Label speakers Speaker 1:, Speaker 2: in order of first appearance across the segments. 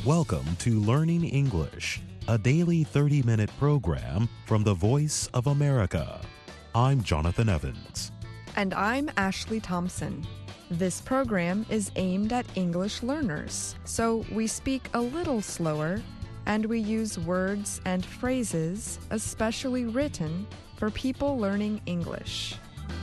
Speaker 1: Welcome to Learning English, a daily 30-minute program from the Voice of America. I'm Jonathan Evans.
Speaker 2: And I'm Ashley Thompson. This program is aimed at English learners, so we speak a little slower and we use words and phrases especially written for people learning English.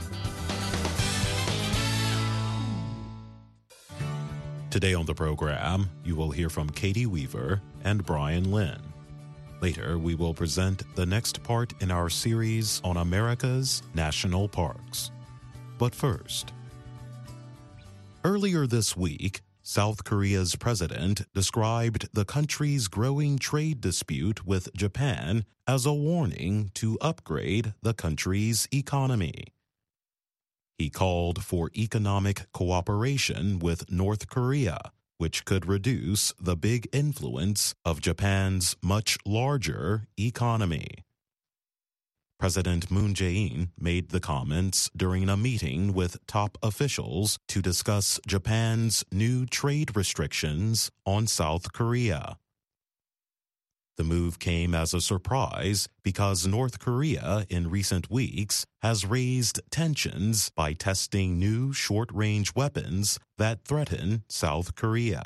Speaker 1: Today on the program, you will hear from Katie Weaver and Brian Lynn. Later, we will present the next part in our series on America's national parks. But first, earlier this week, South Korea's president described the country's growing trade dispute with Japan as a warning to upgrade the country's economy. He called for economic cooperation with North Korea, which could reduce the big influence of Japan's much larger economy. President Moon Jae-in made the comments during a meeting with top officials to discuss Japan's new trade restrictions on South Korea. The move came as a surprise because North Korea in recent weeks has raised tensions by testing new short-range weapons that threaten South Korea.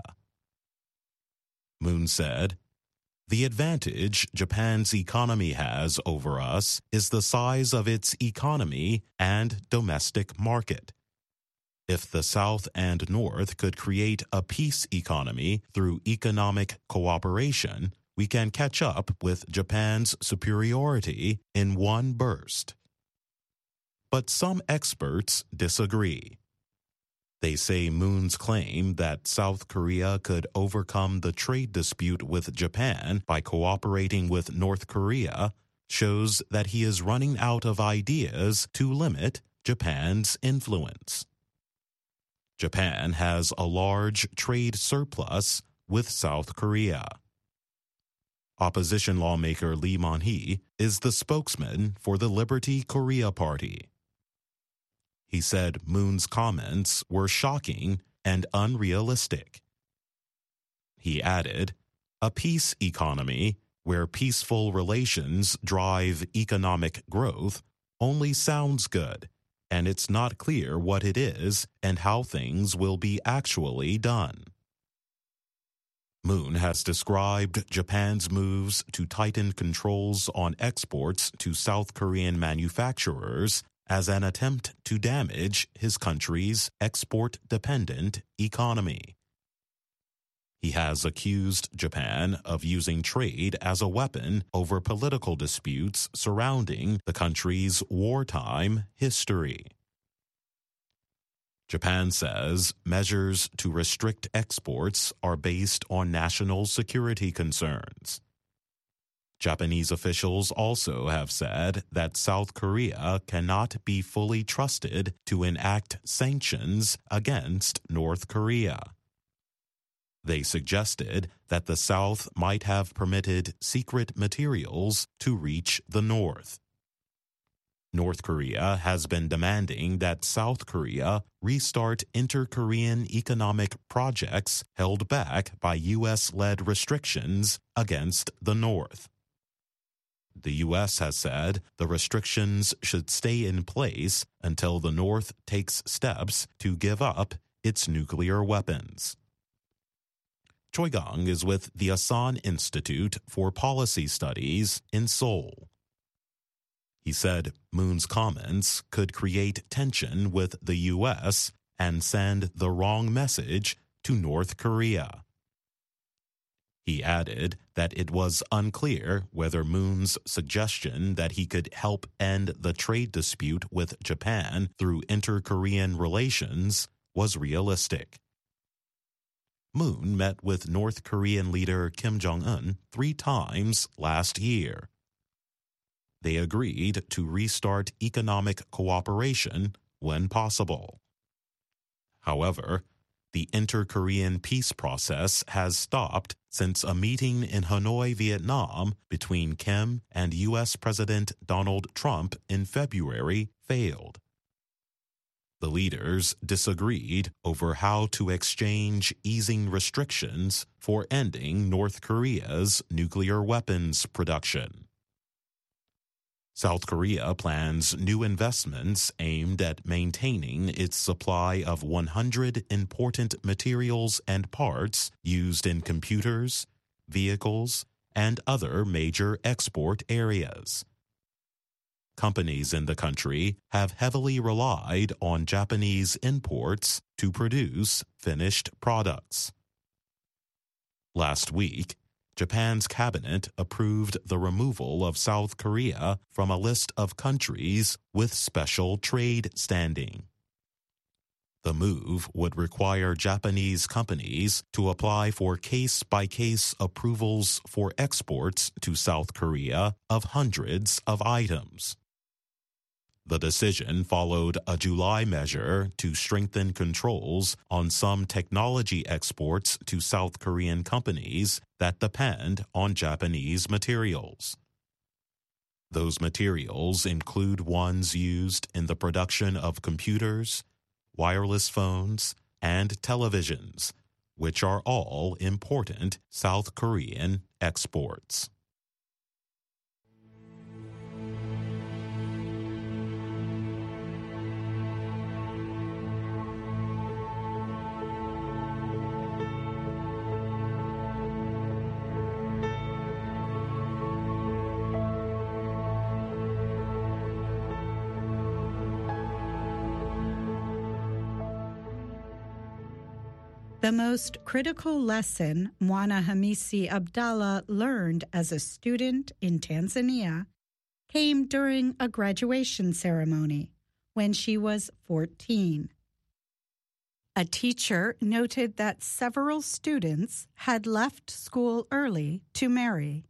Speaker 1: Moon said, "The advantage Japan's economy has over us is the size of its economy and domestic market. If the South and North could create a peace economy through economic cooperation, we can catch up with Japan's superiority in one burst." But some experts disagree. They say Moon's claim that South Korea could overcome the trade dispute with Japan by cooperating with North Korea shows that he is running out of ideas to limit Japan's influence. Japan has a large trade surplus with South Korea. Opposition lawmaker Lee Man-hee is the spokesman for the Liberty Korea Party. He said Moon's comments were shocking and unrealistic. He added, "A peace economy where peaceful relations drive economic growth only sounds good, and it's not clear what it is and how things will be actually done." Moon has described Japan's moves to tighten controls on exports to South Korean manufacturers as an attempt to damage his country's export-dependent economy. He has accused Japan of using trade as a weapon over political disputes surrounding the country's wartime history. Japan says measures to restrict exports are based on national security concerns. Japanese officials also have said that South Korea cannot be fully trusted to enact sanctions against North Korea. They suggested that the South might have permitted secret materials to reach the North. North Korea has been demanding that South Korea restart inter-Korean economic projects held back by U.S.-led restrictions against the North. The U.S. has said the restrictions should stay in place until the North takes steps to give up its nuclear weapons. Choi Gang is with the Asan Institute for Policy Studies in Seoul. He said Moon's comments could create tension with the U.S. and send the wrong message to North Korea. He added that it was unclear whether Moon's suggestion that he could help end the trade dispute with Japan through inter-Korean relations was realistic. Moon met with North Korean leader Kim Jong-un 3 times last year. They agreed to restart economic cooperation when possible. However, the inter-Korean peace process has stopped since a meeting in Hanoi, Vietnam between Kim and U.S. President Donald Trump in February failed. The leaders disagreed over how to exchange easing restrictions for ending North Korea's nuclear weapons production. South Korea plans new investments aimed at maintaining its supply of 100 important materials and parts used in computers, vehicles, and other major export areas. Companies in the country have heavily relied on Japanese imports to produce finished products. Last week, Japan's cabinet approved the removal of South Korea from a list of countries with special trade standing. The move would require Japanese companies to apply for case-by-case approvals for exports to South Korea of hundreds of items. The decision followed a July measure to strengthen controls on some technology exports to South Korean companies that depend on Japanese materials. Those materials include ones used in the production of computers, wireless phones, and televisions, which are all important South Korean exports.
Speaker 3: The most critical lesson Mwana Hamisi Abdallah learned as a student in Tanzania came during a graduation ceremony when she was 14. A teacher noted that several students had left school early to marry.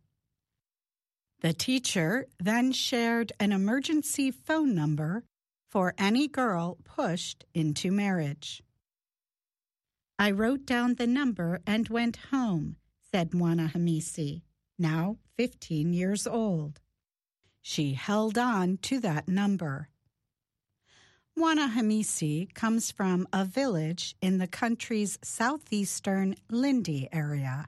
Speaker 3: The teacher then shared an emergency phone number for any girl pushed into marriage. I wrote down the number and went home, said Mwana Hamisi, now 15 years old. She held on to that number. Mwana Hamisi comes from a village in the country's southeastern Lindi area.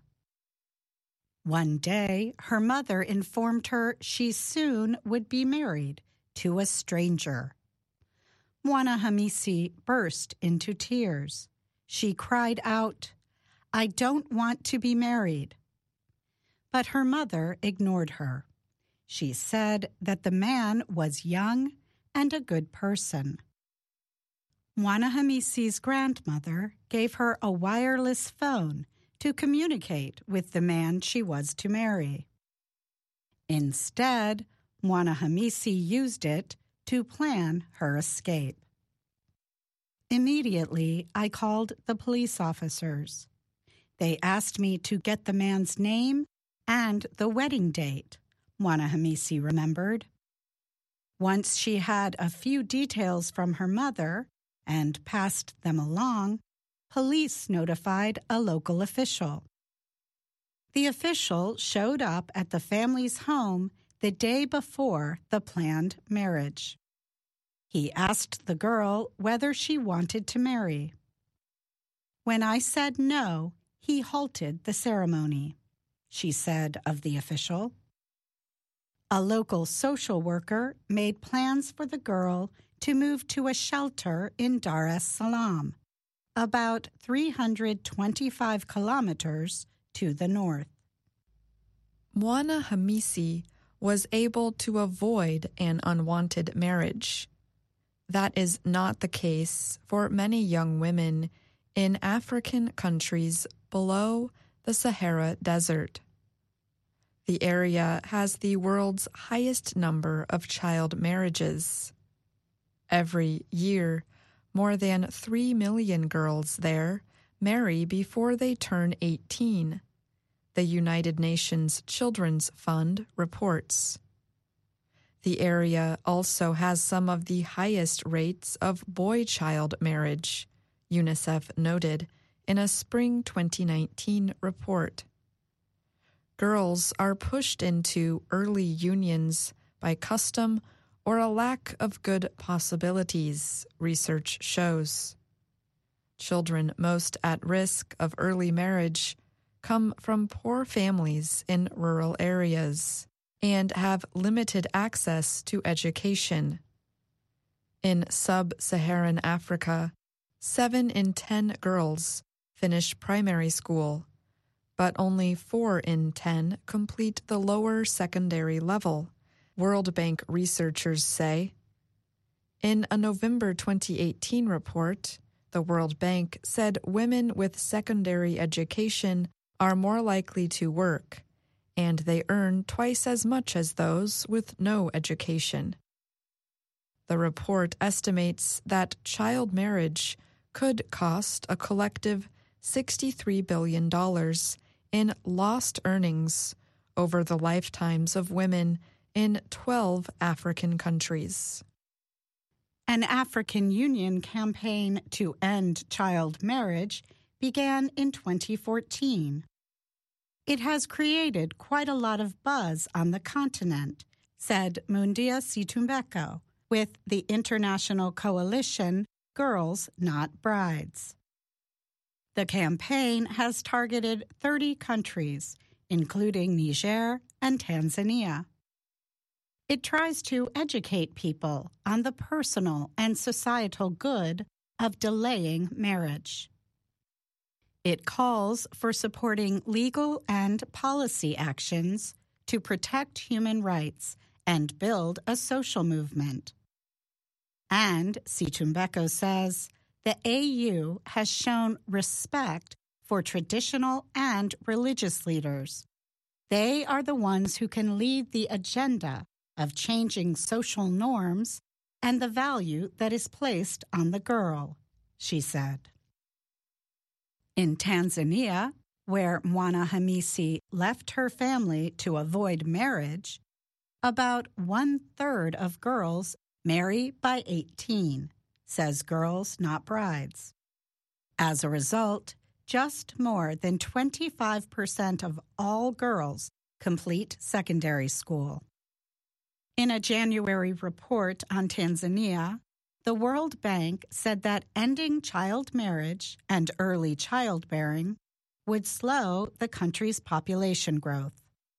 Speaker 3: One day, her mother informed her she soon would be married to a stranger. Mwana Hamisi burst into tears. She cried out, "I don't want to be married." But her mother ignored her. She said that the man was young and a good person. Mwana Hamisi's grandmother gave her a wireless phone to communicate with the man she was to marry. Instead, Mwana Hamisi used it to plan her escape. Immediately, I called the police officers. They asked me to get the man's name and the wedding date, Mwana Hamisi remembered. Once she had a few details from her mother and passed them along, police notified a local official. The official showed up at the family's home the day before the planned marriage. He asked the girl whether she wanted to marry. When I said no, he halted the ceremony, she said of the official. A local social worker made plans for the girl to move to a shelter in Dar es Salaam, about 325 kilometers to the north.
Speaker 2: Mwana Hamisi was able to avoid an unwanted marriage. That is not the case for many young women in African countries below the Sahara Desert. The area has the world's highest number of child marriages. Every year, more than 3 million girls there marry before they turn 18, the United Nations Children's Fund reports. The area also has some of the highest rates of boy-child marriage, UNICEF noted in a spring 2019 report. Girls are pushed into early unions by custom or a lack of good possibilities, research shows. Children most at risk of early marriage come from poor families in rural areas and have limited access to education. In sub-Saharan Africa, 7 in 10 girls finish primary school, but only 4 in 10 complete the lower secondary level, World Bank researchers say. In a November 2018 report, the World Bank said women with secondary education are more likely to work, and they earn twice as much as those with no education. The report estimates that child marriage could cost a collective $63 billion in lost earnings over the lifetimes of women in 12 African countries.
Speaker 3: An African Union campaign to end child marriage began in 2014. It has created quite a lot of buzz on the continent, said Mundia Situmbeko, with the international coalition Girls Not Brides. The campaign has targeted 30 countries, including Niger and Tanzania. It tries to educate people on the personal and societal good of delaying marriage. It calls for supporting legal and policy actions to protect human rights and build a social movement. And, Situmbeko says, the AU has shown respect for traditional and religious leaders. They are the ones who can lead the agenda of changing social norms and the value that is placed on the girl, she said. In Tanzania, where Mwana Hamisi left her family to avoid marriage, about 1/3 of girls marry by 18, says Girls Not Brides. As a result, just more than 25% of all girls complete secondary school. In a January report on Tanzania, the World Bank said that ending child marriage and early childbearing would slow the country's population growth.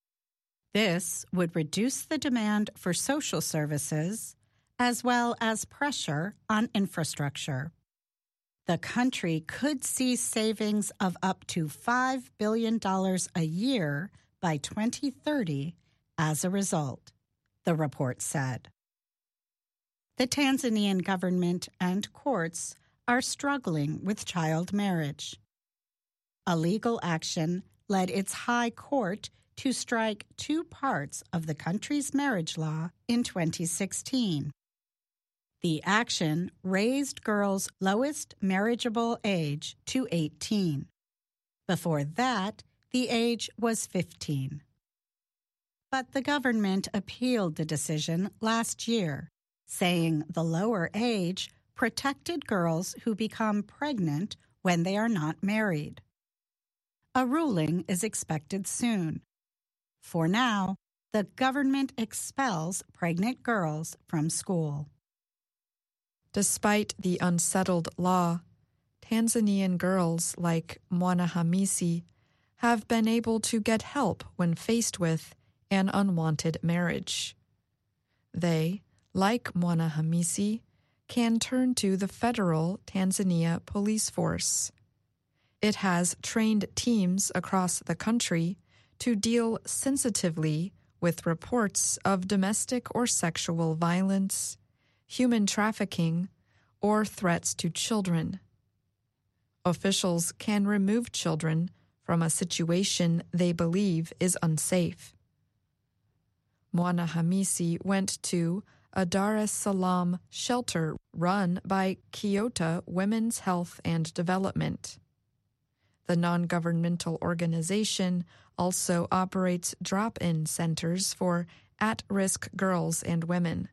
Speaker 3: This would reduce the demand for social services as well as pressure on infrastructure. The country could see savings of up to $5 billion a year by 2030 as a result, the report said. The Tanzanian government and courts are struggling with child marriage. A legal action led its high court to strike 2 parts of the country's marriage law in 2016. The action raised girls' lowest marriageable age to 18. Before that, the age was 15. But the government appealed the decision last year, saying the lower age protected girls who become pregnant when they are not married. A ruling is expected soon. For now, the government expels pregnant girls from school.
Speaker 2: Despite the unsettled law, Tanzanian girls like Mwana Hamisi have been able to get help when faced with an unwanted marriage. They, like Mwana Hamisi, can turn to the federal Tanzania police force. It has trained teams across the country to deal sensitively with reports of domestic or sexual violence, human trafficking, or threats to children. Officials can remove children from a situation they believe is unsafe. Mwana Hamisi went to a Dar es Salaam shelter run by Kyoto Women's Health and Development. The non-governmental organization also operates drop-in centers for at-risk girls and women.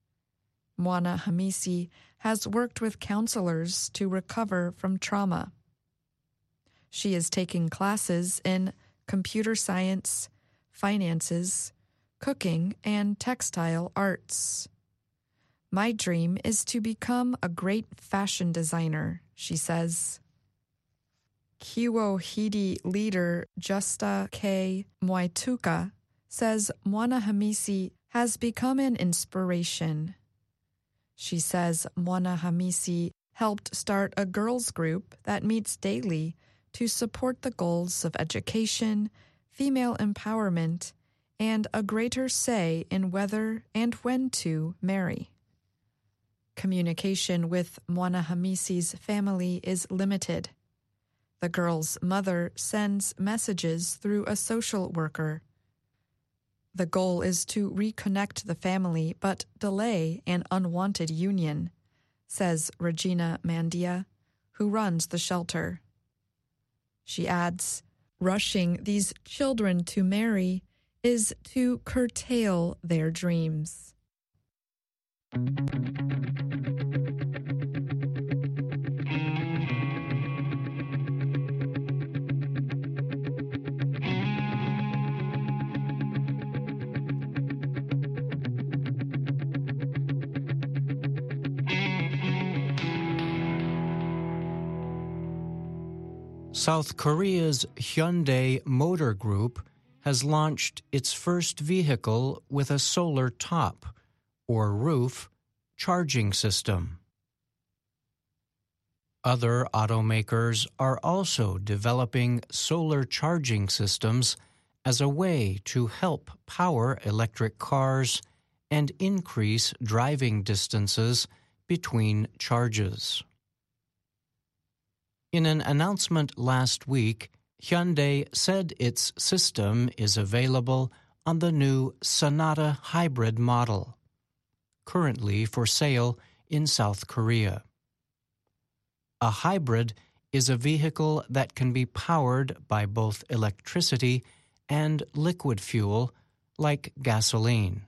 Speaker 2: Mwana Hamisi has worked with counselors to recover from trauma. She is taking classes in computer science, finances, cooking, and textile arts. My dream is to become a great fashion designer, she says. Kiwohidi leader Justa K. Mwaituka says Mwana Hamisi has become an inspiration. She says Mwana Hamisi helped start a girls' group that meets daily to support the goals of education, female empowerment, and a greater say in whether and when to marry. Communication with Mwana Hamisi's family is limited. The girl's mother sends messages through a social worker. The goal is to reconnect the family but delay an unwanted union, says Regina Mandia, who runs the shelter. She adds, rushing these children to marry is to curtail their dreams.
Speaker 4: South Korea's Hyundai Motor Group has launched its first vehicle with a solar top, or roof, charging system. Other automakers are also developing solar charging systems as a way to help power electric cars and increase driving distances between charges. In an announcement last week, Hyundai said its system is available on the new Sonata hybrid model, currently for sale in South Korea. A hybrid is a vehicle that can be powered by both electricity and liquid fuel, like gasoline.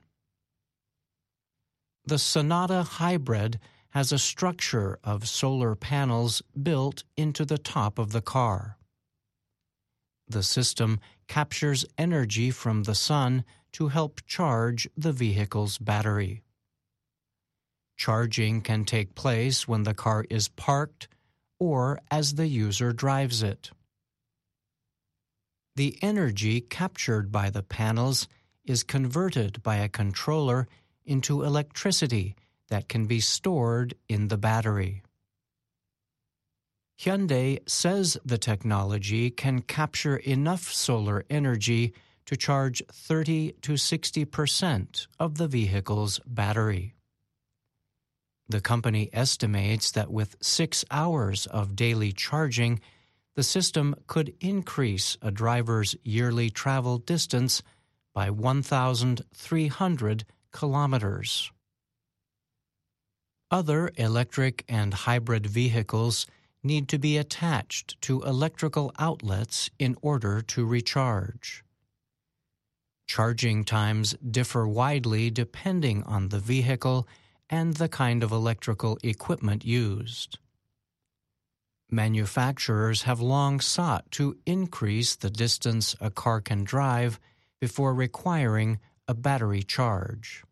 Speaker 4: The Sonata hybrid has a structure of solar panels built into the top of the car. The system captures energy from the sun to help charge the vehicle's battery. Charging can take place when the car is parked or as the user drives it. The energy captured by the panels is converted by a controller into electricity that can be stored in the battery. Hyundai says the technology can capture enough solar energy to charge 30 to 60% of the vehicle's battery. The company estimates that with 6 hours of daily charging, the system could increase a driver's yearly travel distance by 1,300 kilometers. Other electric and hybrid vehicles need to be attached to electrical outlets in order to recharge. Charging times differ widely depending on the vehicle and the kind of electrical equipment used. Manufacturers have long sought to increase the distance a car can drive before requiring a battery charge.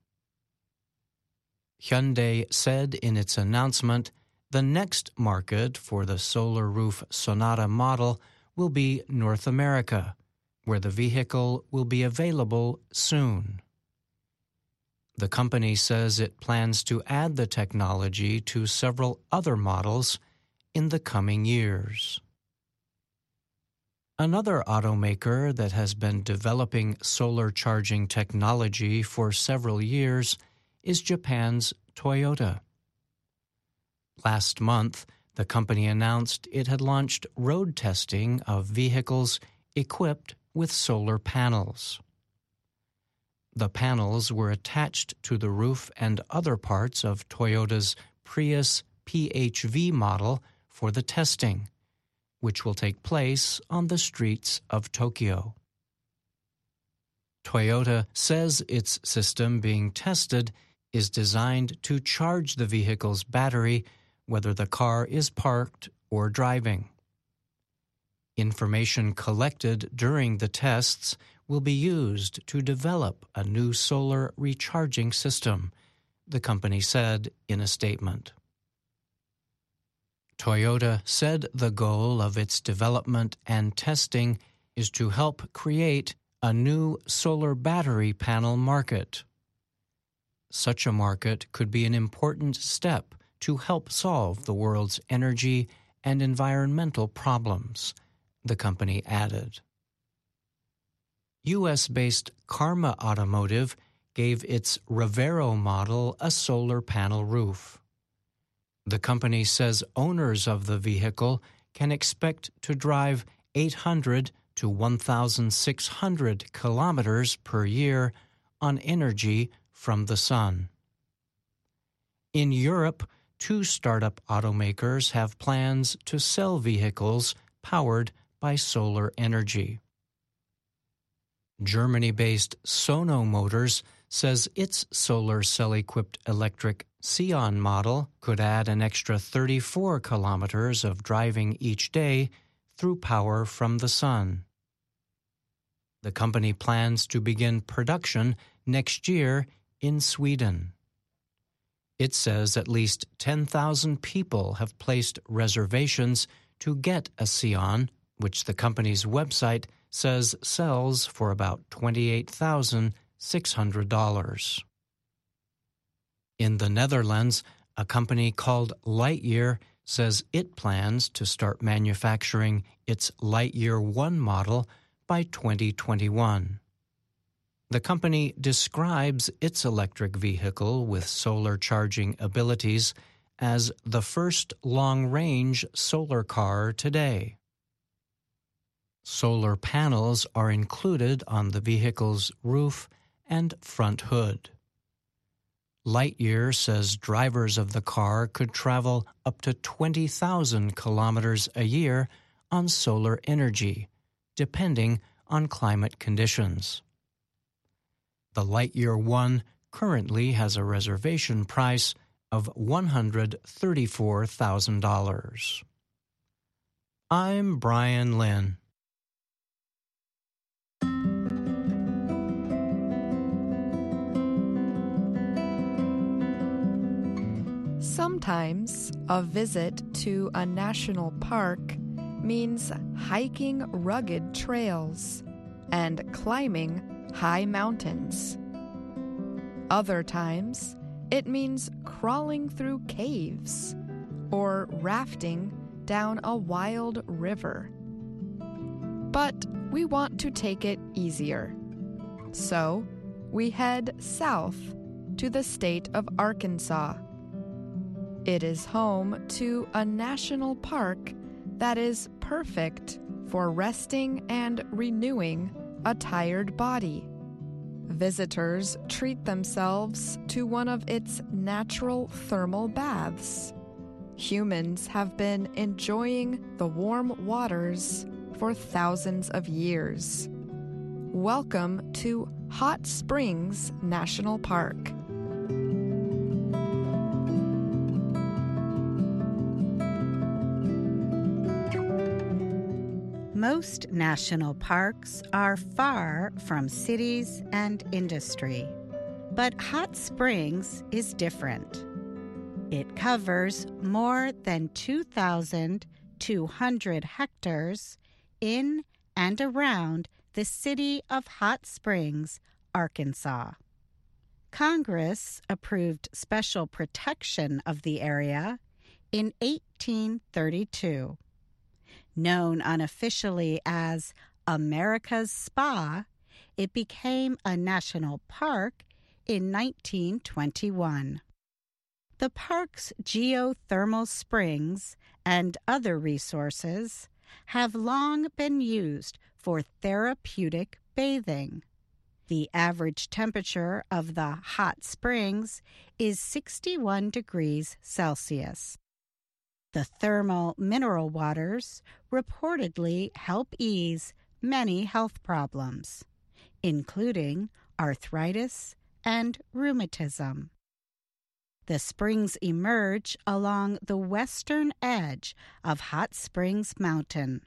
Speaker 4: Hyundai said in its announcement the next market for the solar roof Sonata model will be North America, where the vehicle will be available soon. The company says it plans to add the technology to several other models in the coming years. Another automaker that has been developing solar charging technology for several years is Japan's Toyota. Last month, the company announced it had launched road testing of vehicles equipped with solar panels. The panels were attached to the roof and other parts of Toyota's Prius PHV model for the testing, which will take place on the streets of Tokyo. Toyota says its system being tested is designed to charge the vehicle's battery whether the car is parked or driving. Information collected during the tests will be used to develop a new solar recharging system the company said in a statement. Toyota said the goal of its development and testing is to help create a new solar battery panel market. Such a market could be an important step to help solve the world's energy and environmental problems, the company added. U.S.-based Karma Automotive gave its Revero model a solar panel roof. The company says owners of the vehicle can expect to drive 800 to 1,600 kilometers per year on energy from the sun. In Europe, 2 startup automakers have plans to sell vehicles powered by solar energy. Germany-based Sono Motors says its solar cell-equipped electric Sion model could add an extra 34 kilometers of driving each day through power from the sun. The company plans to begin production next year in Sweden. It says at least 10,000 people have placed reservations to get a Sion, which the company's website says sells for about $28,600. In the Netherlands, a company called Lightyear says it plans to start manufacturing its Lightyear 1 model by 2021. The company describes its electric vehicle with solar charging abilities as the first long-range solar car today. Solar panels are included on the vehicle's roof and front hood. Lightyear says drivers of the car could travel up to 20,000 kilometers a year on solar energy, depending on climate conditions. The Lightyear 1 currently has a reservation price of $134,000. I'm Brian Lynn.
Speaker 2: Sometimes a visit to a national park means hiking rugged trails and climbing high mountains. Other times, it means crawling through caves or rafting down a wild river. But we want to take it easier. So, we head south to the state of Arkansas. It is home to a national park that is perfect for resting and renewing a tired body. Visitors treat themselves to one of its natural thermal baths. Humans have been enjoying the warm waters for thousands of years. Welcome to Hot Springs National Park.
Speaker 3: Most national parks are far from cities and industry, but Hot Springs is different. It covers more than 2,200 hectares in and around the city of Hot Springs, Arkansas. Congress approved special protection of the area in 1832. Known unofficially as America's Spa, it became a national park in 1921. The park's geothermal springs and other resources have long been used for therapeutic bathing. The average temperature of the hot springs is 61 degrees Celsius. The thermal mineral waters reportedly help ease many health problems, including arthritis and rheumatism. The springs emerge along the western edge of Hot Springs Mountain.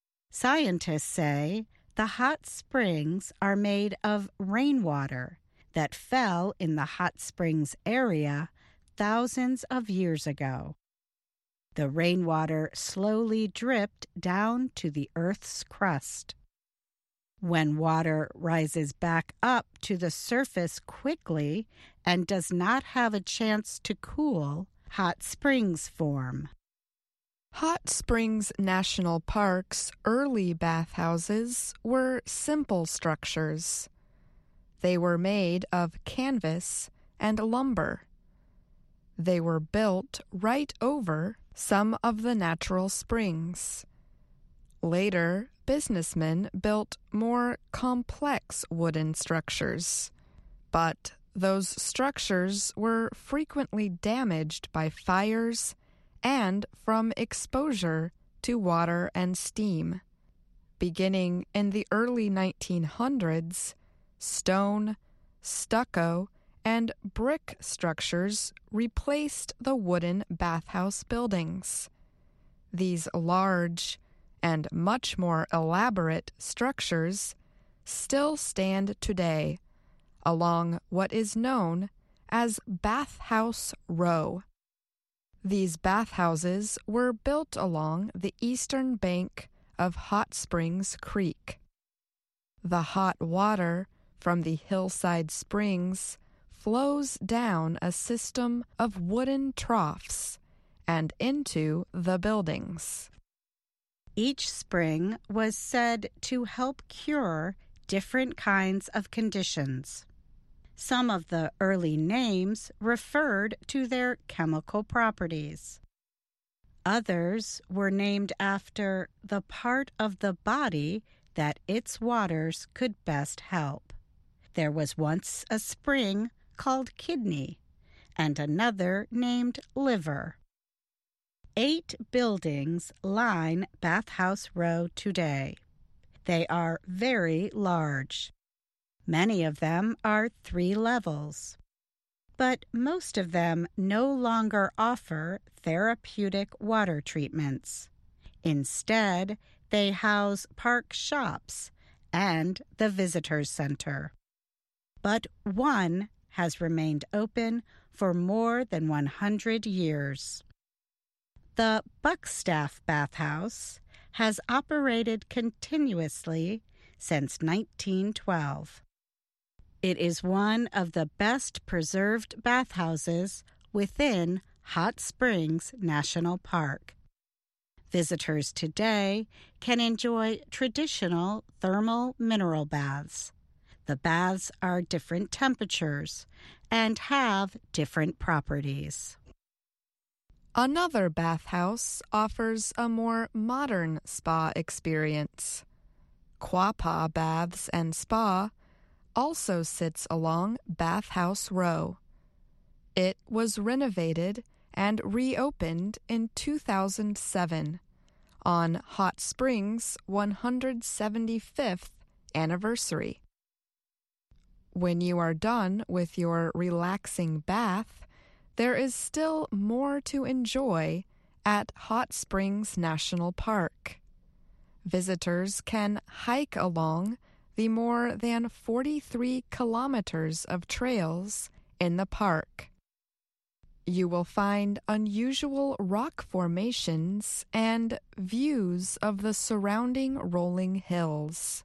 Speaker 3: Scientists say the hot springs are made of rainwater that fell in the hot springs area thousands of years ago. The rainwater slowly dripped down to the Earth's crust. When water rises back up to the surface quickly and does not have a chance to cool, hot springs form.
Speaker 2: Hot Springs National Park's early bathhouses were simple structures. They were made of canvas and lumber. They were built right over some of the natural springs. Later, businessmen built more complex wooden structures, but those structures were frequently damaged by fires and from exposure to water and steam. Beginning in the early 1900s, stone, stucco, and brick structures replaced the wooden bathhouse buildings. These large and much more elaborate structures still stand today along what is known as Bathhouse Row. These bathhouses were built along the eastern bank of Hot Springs Creek. The hot water from the hillside springs flows down a system of wooden troughs and into the buildings.
Speaker 3: Each spring was said to help cure different kinds of conditions. Some of the early names referred to their chemical properties. Others were named after the part of the body that its waters could best help. There was once a spring called Kidney and another named Liver. 8 buildings line Bathhouse Row today. They are very large. Many of them are 3 levels, but most of them no longer offer therapeutic water treatments. Instead, they house park shops and the visitors center. But one has remained open for more than 100 years. The Buckstaff Bathhouse has operated continuously since 1912. It is one of the best preserved bathhouses within Hot Springs National Park. Visitors today can enjoy traditional thermal mineral baths. The baths are different temperatures and have different properties.
Speaker 2: Another bathhouse offers a more modern spa experience. Quapaw Baths and Spa also sits along Bathhouse Row. It was renovated and reopened in 2007 on Hot Springs' 175th anniversary. When you are done with your relaxing bath, there is still more to enjoy at Hot Springs National Park. Visitors can hike along the more than 43 kilometers of trails in the park. You will find unusual rock formations and views of the surrounding rolling hills.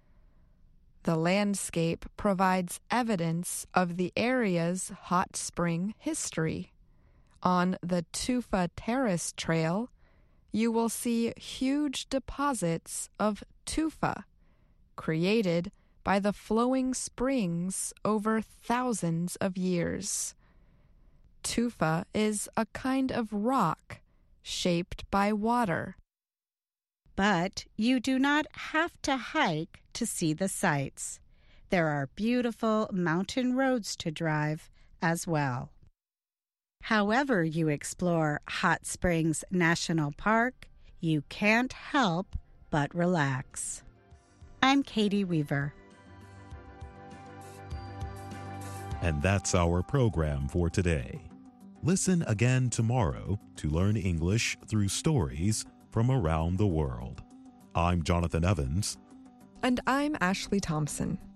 Speaker 2: The landscape provides evidence of the area's hot spring history. On the Tufa Terrace Trail, you will see huge deposits of tufa, created by the flowing springs over thousands of years. Tufa is a kind of rock shaped by water.
Speaker 3: But you do not have to hike to see the sights. There are beautiful mountain roads to drive as well. However you explore Hot Springs National Park, you can't help but relax. I'm Katie Weaver.
Speaker 1: And that's our program for today. Listen again tomorrow to learn English through stories from around the world. I'm Jonathan Evans.
Speaker 2: And I'm Ashley Thompson.